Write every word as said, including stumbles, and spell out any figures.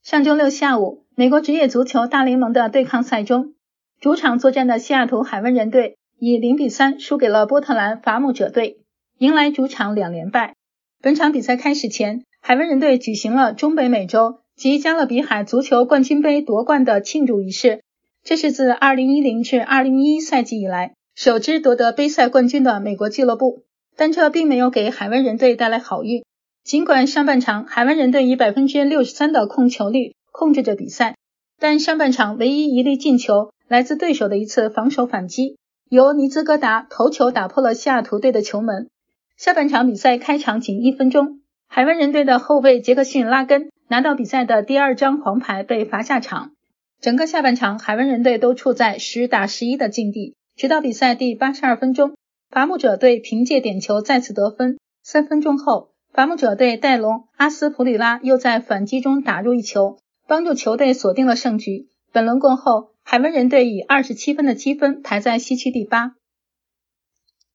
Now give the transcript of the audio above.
上周六下午，美国职业足球大联盟的对抗赛中，主场作战的西雅图海湾人队以零比三输给了波特兰伐木者队，迎来主场两连败。本场比赛开始前，海湾人队举行了中北美洲及加勒比海足球冠军杯夺冠的庆祝仪式，这是自二零一零至二零一一赛季以来首支夺得杯赛冠军的美国俱乐部，但这并没有给海湾人队带来好运。尽管上半场海湾人队以 百分之六十三 的控球率控制着比赛，但上半场唯一一粒进球来自对手的一次防守反击，由尼兹戈达头球打破了西雅图队的球门。下半场比赛开场仅一分钟，海湾人队的后卫杰克逊拉根拿到比赛的第二张黄牌被罚下场。整个下半场海湾人队都处在十打十一的境地，直到比赛第八十二分钟，伐木者队凭借点球再次得分。三分钟后，伐木者队戴隆·阿斯普里拉又在反击中打入一球，帮助球队锁定了胜局。本轮过后，海湾人队以二十七分的积分排在西区第八。